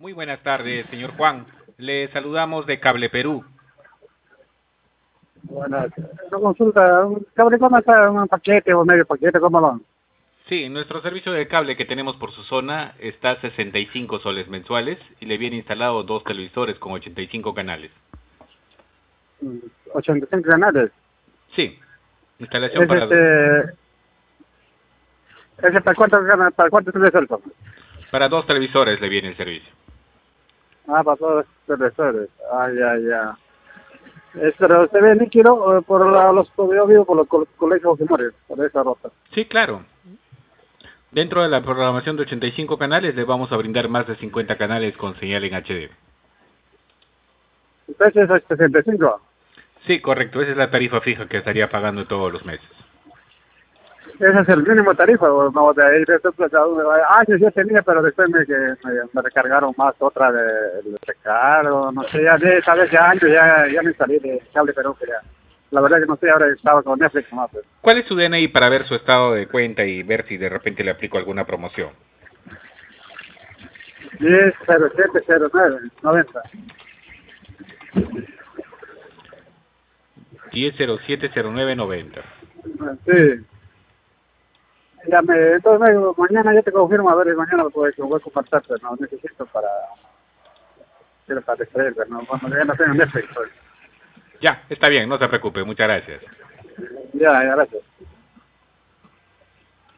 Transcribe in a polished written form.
Muy buenas tardes, señor Juan. Le saludamos de Cable Perú. Bueno, una consulta, un cable, ¿cómo está un paquete o medio paquete? ¿Cómo lo? Sí, nuestro servicio de cable que tenemos por su zona está a 65 soles mensuales y le viene instalado dos televisores con 85 canales. 85 canales. Sí, instalación Es para, ese para cuántos televisores? para dos televisores le viene el servicio. Ah, para todos los televisores. Ah, ya, ya. Pero usted ve líquido por yo vivo por los colegios Fujimori, por esa ruta. Sí, claro. Dentro de la programación de 85 canales le vamos a brindar más de 50 canales con señal en HD. El precio es 65. Sí, correcto. Esa es la tarifa fija que estaría pagando todos los meses. Ese es el mínimo tarifa, o no, de ahí de años yo tenía, pero después me recargaron más otra de recargo, no sé, ya de tal vez ya años ya me salí de cable Perú, que ya. La verdad que no sé, ahora estaba con Netflix nomás. Pues. ¿Cuál es su DNI para ver su estado de cuenta y ver si de repente le aplico alguna promoción? 10-07-09-90. 10070990. Sí. Entonces mañana ya te confirmo, a ver, mañana voy a compartirte, no necesito para distraerme, no, bueno, ya no tengo Netflix. Pues. Ya, está bien, no se preocupe, muchas gracias. Ya, gracias.